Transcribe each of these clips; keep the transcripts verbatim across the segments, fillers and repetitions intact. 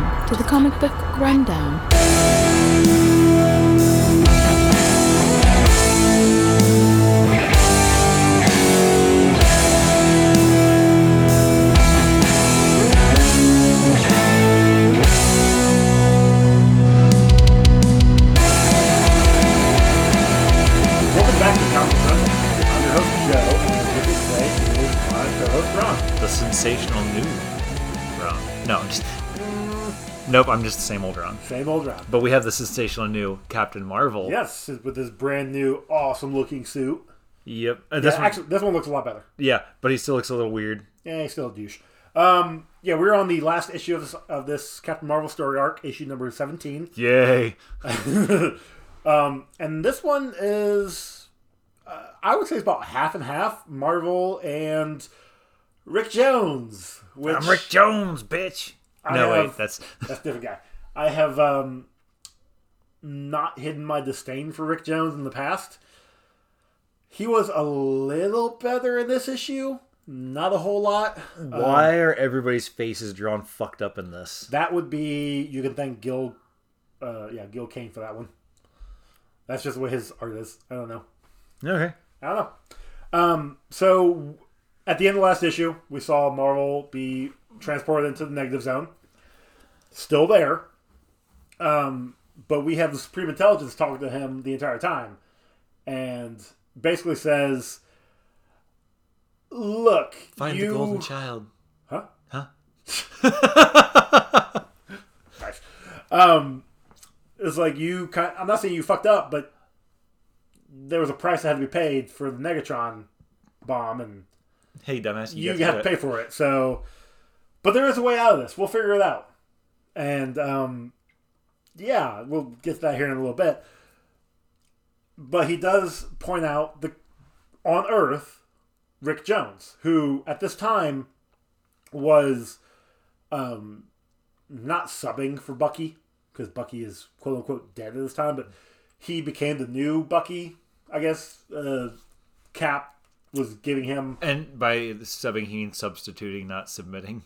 Welcome to the Comic Book Rundown. Welcome back to Comic Book Rundown. I'm your host, Joe, and with me today is my co-host, Ron. The sensational new Ron. No, I'm just... Nope, I'm just the same old Ron. Same old Ron. But we have the sensational new Captain Marvel. Yes, with this brand new, awesome-looking suit. Yep. Uh, Yeah, this one, actually, this one looks a lot better. yeah, but he still looks a little weird. Yeah, he's still a douche. Um, yeah, we're on the last issue of this, of this Captain Marvel story arc, issue number seventeen. Yay. um, and this one is, uh, I would say it's about half and half, Marvel and Rick Jones. Which I'm Rick Jones, bitch. I no, have- wait, that's... That's a different guy. I have um, not hidden my disdain for Rick Jones in the past. He was a little better in this issue. Not a whole lot. Why are everybody's faces drawn fucked up in this? That would be, you can thank Gil, uh, yeah, Gil Kane for that one. That's just what his art is. I don't know. Okay. I don't know. Um, so, at the end of the last issue, we saw Marvel be transported into the negative zone. Still there. Um, but we have the Supreme Intelligence talking to him the entire time. And basically says, look, Find you... the golden child. Huh? Huh? Nice. Um, it's like you kind I'm not saying you fucked up, but there was a price that had to be paid for the Negatron bomb, and Hey, dumbass. you, You, have to pay for it. So, but there is a way out of this. We'll figure it out. And um, yeah, we'll get to that here in a little bit. But he does point out the on Earth, Rick Jones, who at this time was um, not subbing for Bucky, because Bucky is quote unquote dead at this time, but he became the new Bucky, I guess. Uh, Cap was giving him. And by subbing, he means substituting, not submitting.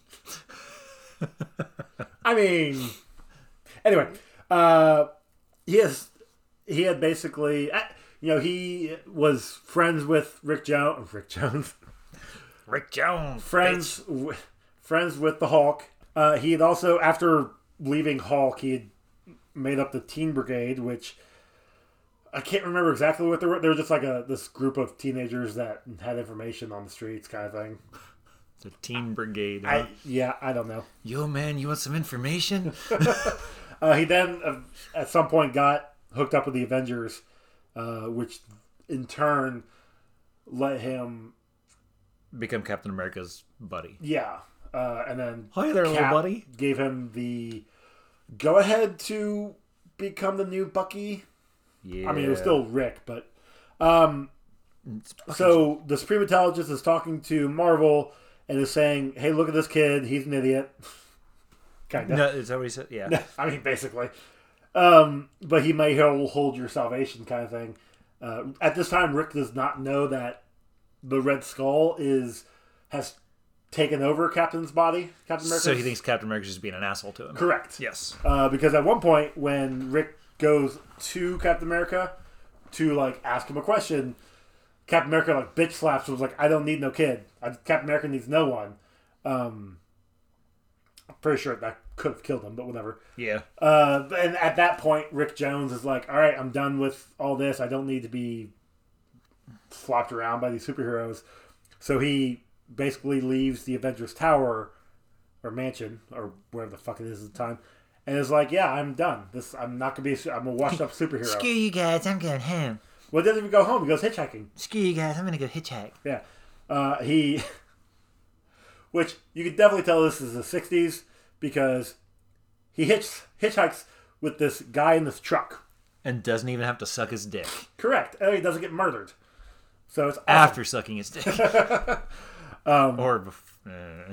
I mean, anyway, uh, he has, he had basically, uh, you know, he was friends with Rick Jones. Rick Jones. Rick Jones. friends w- friends with the Hulk. Uh, he had also, after leaving Hulk, he had made up the Teen Brigade, which I can't remember exactly what they were. They were just like a this group of teenagers that had information on the streets, kind of thing. The Teen Brigade. Huh? I yeah, I don't know. Yo, man, you want some information? Uh, he then, uh, at some point, got hooked up with the Avengers, uh, which in turn let him, Become Captain America's buddy. yeah, uh, and then Hi there, little Cap buddy. gave him the go ahead to become the new Bucky. Yeah. I mean, it was still Rick, but um, so the Supreme Intelligence is talking to Marvel and is saying, "Hey, look at this kid. He's an idiot." kind of. No, is that what he said? Yeah. I mean, basically. Um, but he may hold hold your salvation, kind of thing. Uh, at this time, Rick does not know that the Red Skull is has taken over Captain's body. Captain America. So he thinks Captain America's just being an asshole to him. Correct. Yes. Uh, because at one point, when Rick goes to Captain America to like ask him a question, Captain America like bitch slaps him. Was like, "I don't need no kid. I, Captain America needs no one." Um, I'm pretty sure that could have killed him, but whatever. Yeah. Uh, and at that point, Rick Jones is like, "All right, I'm done with all this. I don't need to be flopped around by these superheroes." So he basically leaves the Avengers Tower or mansion or wherever the fuck it is at the time, and is like, "Yeah, I'm done. This I'm not gonna be. A, I'm a washed up superhero." Screw you guys, I'm going home. Well, he doesn't even go home. He goes hitchhiking. Screw you guys, I'm gonna go hitchhike. Yeah. Uh, he, which you could definitely tell this is the sixties because he hitch hitchhikes with this guy in this truck. And doesn't even have to suck his dick. Correct. And he doesn't get murdered. So it's awesome. After sucking his dick. um, or bef- uh,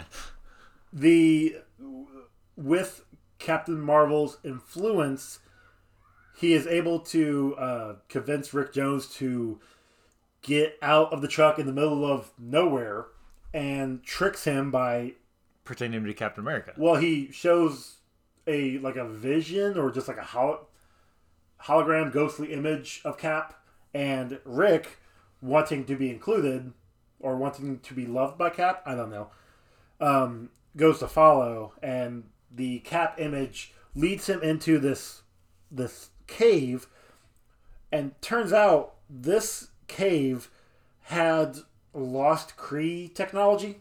the with Captain Marvel's influence, he is able to uh, convince Rick Jones to get out of the truck in the middle of nowhere and tricks him by pretending to be Captain America. well, he shows a like a vision or just like a hol- hologram, ghostly image of Cap, and Rick wanting to be included or wanting to be loved by Cap. I don't know. Um, goes to follow, and the Cap image leads him into this this cave, and turns out this cave had lost Kree technology.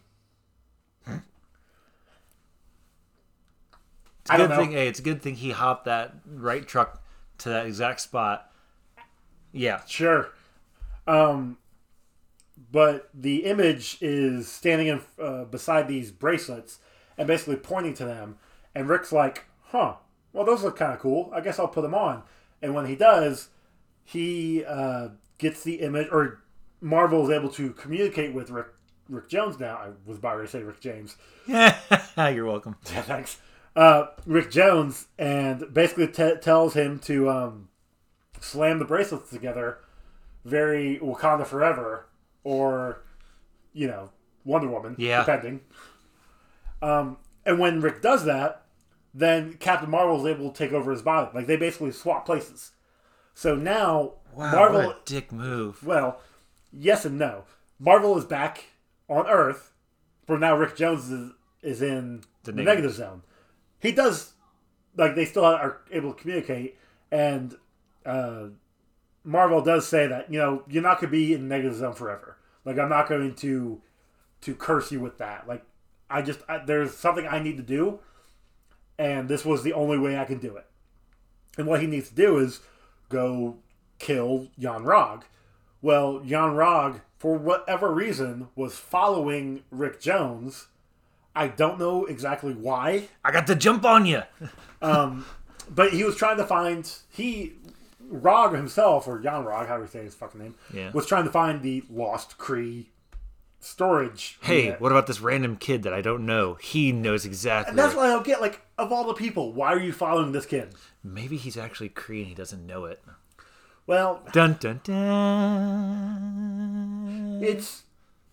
It's a I don't good know. thing. Hey, it's a good thing he hopped that right truck to that exact spot. Yeah. Sure. Um, but the image is standing in uh, beside these bracelets and basically pointing to them. And Rick's like, huh, well, those look kind of cool. I guess I'll put them on. And when he does, he uh, gets the image, or Marvel is able to communicate with Rick, Rick Jones now. I was about to say Rick James. Yeah. You're welcome. Yeah, thanks. Uh, Rick Jones, and basically t- tells him to um, slam the bracelets together, very Wakanda Forever, or, you know, Wonder Woman, Yeah. depending. Um, and when Rick does that, then Captain Marvel is able to take over his body. Like, they basically swap places. So now, Wow, Marvel... what a dick move. Well, yes and no. Marvel is back on Earth, but now Rick Jones is, is in The the, negative. negative zone. He does, like, they still are able to communicate, and uh, Marvel does say that, you know, you're not going to be in the negative zone forever. Like, I'm not going to to curse you with that. Like, I just, I, there's something I need to do, and this was the only way I can do it. And what he needs to do is go kill Jan Rog. Well, Jan Rog, for whatever reason, was following Rick Jones. I don't know exactly why. I got to jump on you. Um, but he was trying to find... He... Rog himself, or Jan Rog, however you say his fucking name, Yeah. was trying to find the lost Kree storage. Hey, unit. what about this random kid that I don't know? He knows exactly. And that's where- what I don't get. Like, of all the people, why are you following this kid? Maybe he's actually Kree and he doesn't know it. Well, Dun dun dun. it's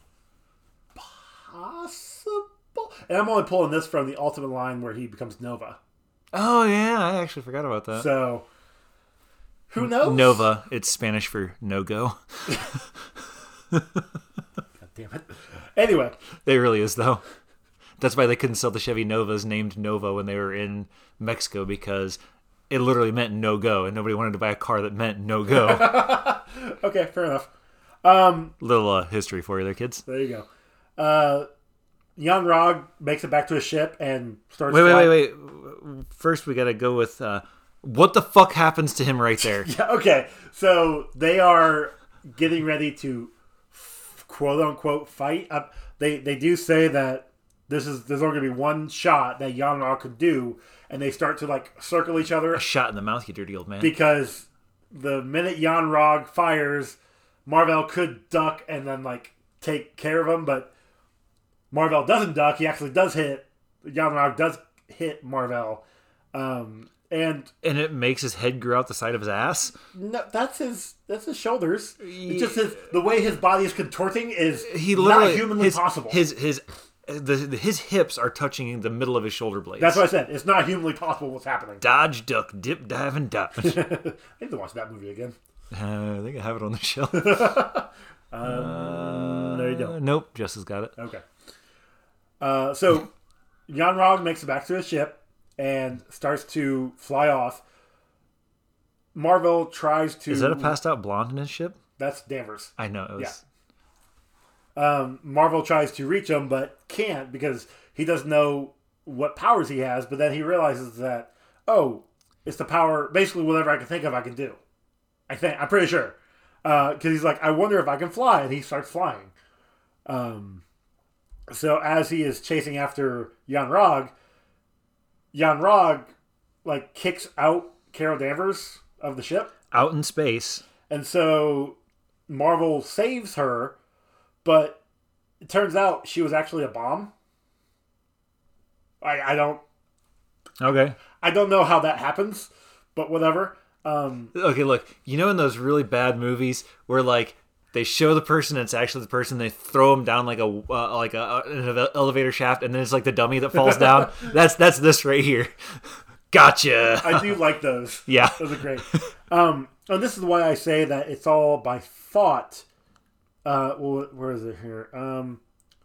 possible. And I'm only pulling this from the Ultimate line where he becomes Nova. Oh yeah, I actually forgot about that. So, who knows? Nova. It's Spanish for no go. God damn it. Anyway, It really is though. That's why they couldn't sell the Chevy Novas named Nova when they were in Mexico, because it literally meant no go, and nobody wanted to buy a car that meant no go. okay, fair enough. Um, Little uh, history for you there, kids. there you go. Uh, Jan Rog makes it back to his ship and starts. Wait, wait, flying- wait, wait. First, we gotta go with uh, what the fuck happens to him right there. Yeah, okay, so they are getting ready to quote unquote fight. Uh, they they do say that this is there's only gonna be one shot that Jan Rog could do, and they start to like circle each other A shot in the mouth, you dirty old man. because the minute Jan Rog fires, Marvel could duck and then like take care of him, but Marvel doesn't duck. He actually does hit. Jan Rog does hit Marvel, um, and and it makes his head grow out the side of his ass. no, that's his that's his shoulders. It's just his the way his body is contorting is He literally not humanly his, possible. His his the, the his hips are touching the middle of his shoulder blades. That's what I said. It's not humanly possible what's happening. Dodge, duck, dip, dive, and dodge. I need to watch that movie again. Uh, I think I have it on the shelf. Um, there you go. Uh, nope, Jess has got it. Okay. Uh, so Jan Rog makes it back to his ship and starts to fly off. Marvel tries to. Is that a passed out blonde in his ship? That's Danvers. I know. It was, Um, Marvel tries to reach him, but can't because he doesn't know what powers he has. But then he realizes that, oh, it's the power. Basically, whatever I can think of, I can do. I think I'm pretty sure because he's like, I wonder if I can fly, and he starts flying. Um, so as he is chasing after Jan Rog, Jan Rog like kicks out Carol Danvers of the ship. out in space. And so Marvel saves her, but it turns out she was actually a bomb. I I don't Okay. I don't know how that happens, but whatever. Um, Okay, look, you know in those really bad movies where like they show the person and it's actually the person, they throw them down like a uh, like a an elevator shaft, and then it's like the dummy that falls down. That's that's this right here. Gotcha. I do like those. Yeah. Those are great. Um, and this is why I say that it's all by thought. Uh, well, where is it here? Um,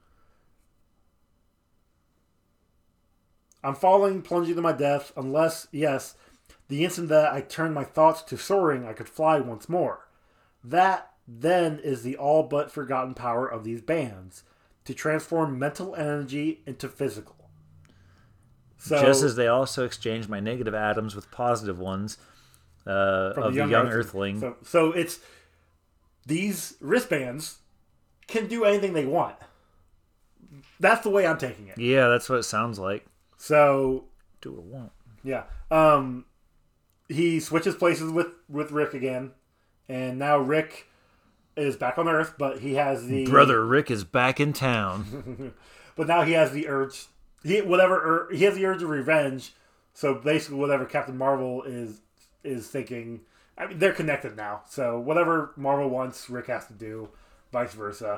I'm falling, plunging to my death, unless, yes, the instant that I turn my thoughts to soaring, I could fly once more. That, then, is the all but forgotten power of these bands, to transform mental energy into physical. So, Just as they also exchanged my negative atoms with positive ones uh, of the young, young Earthling. So, so it's these wristbands can do anything they want. That's the way I'm taking it. Yeah, that's what it sounds like. So do what I want. Yeah. Um, he switches places with, with Rick again, and now Rick is back on Earth, but he has the brother Rick is back in town. But now he has the urge. He whatever he has the urge of revenge. So basically, whatever Captain Marvel is is thinking. I mean, they're connected now. So whatever Marvel wants, Rick has to do. Vice versa.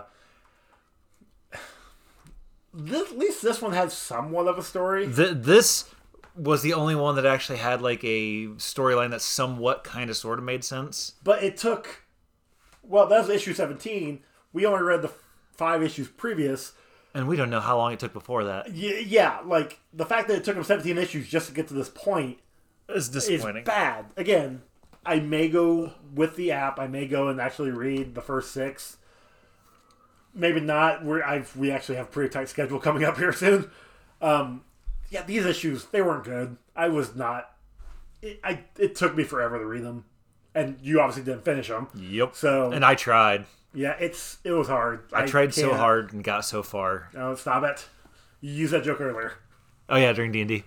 This, at least this one had somewhat of a story. The, this was the only one that actually had like a storyline that somewhat kind of sort of made sense. But it took. Well, that was issue seventeen. We only read the five issues previous. And we don't know how long it took before that. Yeah, yeah, like the fact that it took him seventeen issues just to get to this point is disappointing. Is bad. Again, I may go with the app. I may go and actually read the first six. Maybe not. We're I've we actually have a pretty tight schedule coming up here soon. Um, yeah, these issues they weren't good. I was not. It, I it took me forever to read them, and you obviously didn't finish them. Yep. So and I tried. Yeah, it's it was hard. I, I tried so hard and got so far. No, stop it. You used that joke earlier. Oh yeah, during D and D.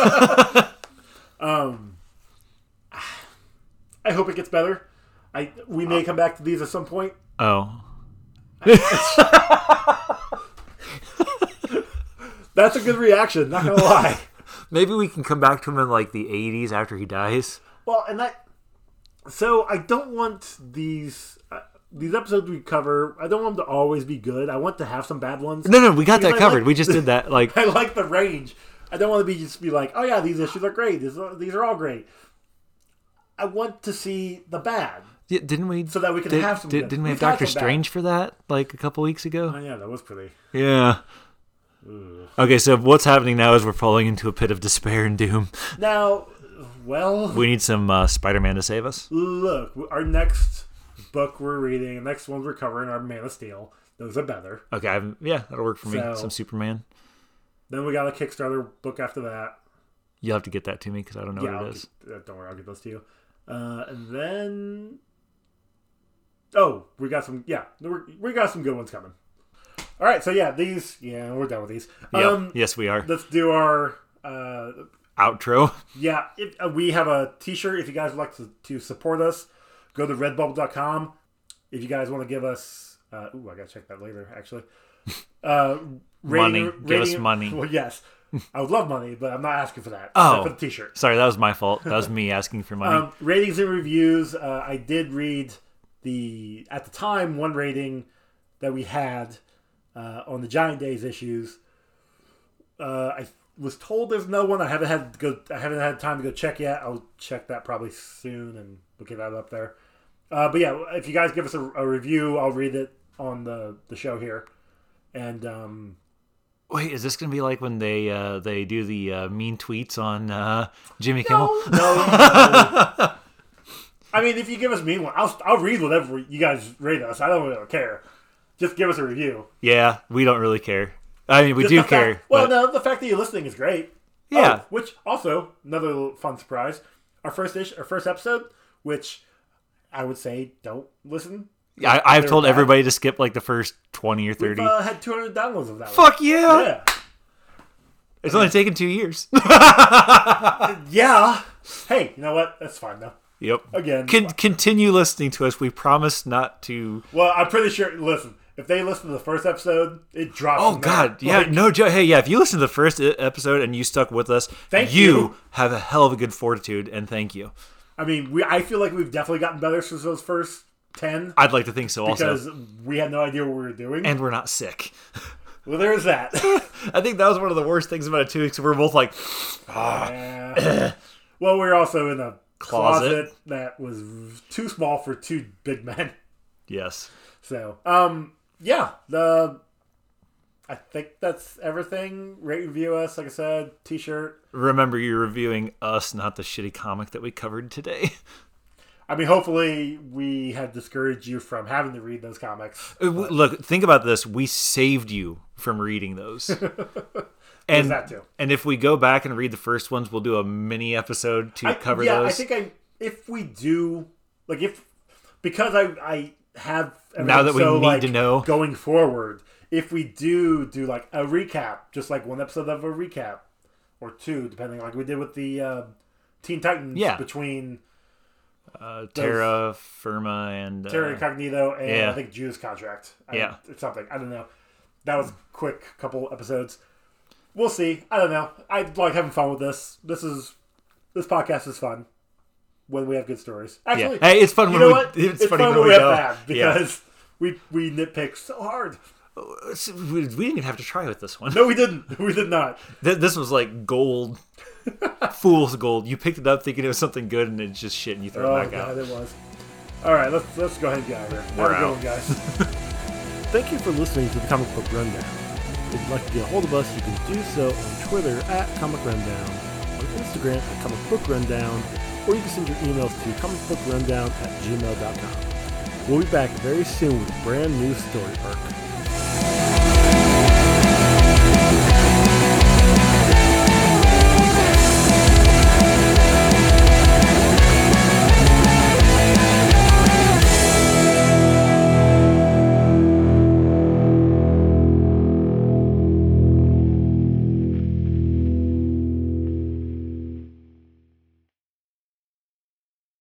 Um, I hope it gets better. I we may come back to these at some point. Oh. That's a good reaction, not gonna lie. Maybe we can come back to him in like the eighties after he dies. Well, and that. So I don't want these uh, these episodes we cover. I don't want them to always be good. I want to have some bad ones. No, no, we got that I covered. Like, we just did that. Like I like the range. I don't want to be just be like, oh yeah, these issues are great. These are, these are all great. I want to see the bad. Yeah, didn't we? So that we can did, have some. Did, good. didn't we have We've had Doctor some Strange bad. for that like a couple weeks ago? Oh yeah, that was pretty. Yeah. Ugh. Okay, so what's happening now is we're falling into a pit of despair and doom. Now, well, we need some uh, Spider-Man to save us. Look, our next book we're reading, the next ones we're covering are Man of Steel. Those are better. Okay, I'm, yeah, that'll work for me. So, some Superman. Then we got a Kickstarter book after that. You'll have to get that to me because I don't know yeah, what it I'll is. Get, uh, don't worry, I'll get those to you. Uh, and then, oh, we got some. Yeah, we we got some good ones coming. All right, so yeah, these. Yeah, we're done with these. Yep. Um, yes, we are. Let's do our uh, outro. Yeah, if, uh, we have a T-shirt. If you guys would like to, to support us, go to redbubble dot com. If you guys want to give us, uh, ooh, I gotta check that later. Actually, uh, money. rating, give rating, us money. Well, yes, I would love money, but I'm not asking for that. Oh, for the T-shirt. Sorry, that was my fault. That was me asking for money. Um, ratings and reviews. Uh, I did read the at the time one rating that we had uh, on the Giant Days issues. Uh, I was told there's no one. I haven't had to go. I haven't had time to go check yet. I'll check that probably soon, and we'll get that up there. Uh, but yeah, if you guys give us a, a review, I'll read it on the, the show here. And um, wait, is this gonna be like when they uh, they do the uh, mean tweets on uh, Jimmy no, Kimmel? No, no. I mean, if you give us mean one, I'll I'll read whatever you guys rate us. I don't really care. Just give us a review. Yeah, we don't really care. I mean, we Just do fact, care. well, but... no, the fact that you're listening is great. Yeah. Oh, which also another little fun surprise. Our first ish, our first episode, which I would say don't listen. Yeah, I, I've told bad. everybody to skip like the first twenty or thirty. We've uh, had two hundred downloads of that. Fuck one. yeah! Yeah. It's only taken two years. Yeah. Hey, you know what? That's fine though. Yep. Again, Con- continue listening to us. We promise not to. Well, I'm pretty sure. Listen, if they listen to the first episode, it drops. Oh from God, there. yeah, Like, no joke. Hey, yeah, if you listen to the first i- episode and you stuck with us, Thank you, you. have a hell of a good fortitude, and thank you. I mean, we. I feel like we've definitely gotten better since those first ten I'd like to think so, also. because we had no idea what we were doing. And we're not sick. Well, there's that. I think that was one of the worst things about it too, because we're both like, Yeah. Well, we're also in a Closet. closet that was too small for two big men. yes. So, um, yeah, the I think that's everything. Rate, review us, like I said, T-shirt. Remember, you're reviewing us, not the shitty comic that we covered today. I mean, hopefully we have discouraged you from having to read those comics. Look, think about this. We saved you from reading those. And, that too. and if we go back and read the first ones, we'll do a mini episode to I, cover yeah, those. I think I if we do, like if, because I, I have, Now that we so, need like, to know. going forward, if we do do like a recap, just like one episode of a recap, or two, depending, like we did with the uh, Teen Titans, Yeah. between uh, Terra Firma and... Uh, Terra Incognito and yeah. I think Judas Contract. I, Yeah. Or something. I don't know. That was a quick couple episodes. We'll see. I don't know. I like having fun with this. This is this podcast is fun when we have good stories. Actually, yeah. Hey, it's fun you when know we, what? It's, It's funny fun when when we we don't. have bad because we we nitpick so hard. Yeah. We we didn't even have to try with this one. No, we didn't. We did not. Th- This was like gold. Fool's gold. You picked it up thinking it was something good, and it's just shit, and you throw Oh it back god, out. it was. All right, let's let's go ahead and get out of here. We're Have a good out. one, guys. Thank you for listening to the Comic Book Rundown. If you'd like to get a hold of us, you can do so on Twitter at Comic Rundown, on Instagram at Comic Book Rundown, or you can send your emails to comic book rundown at gmail dot com. We'll be back very soon with a brand new story arc.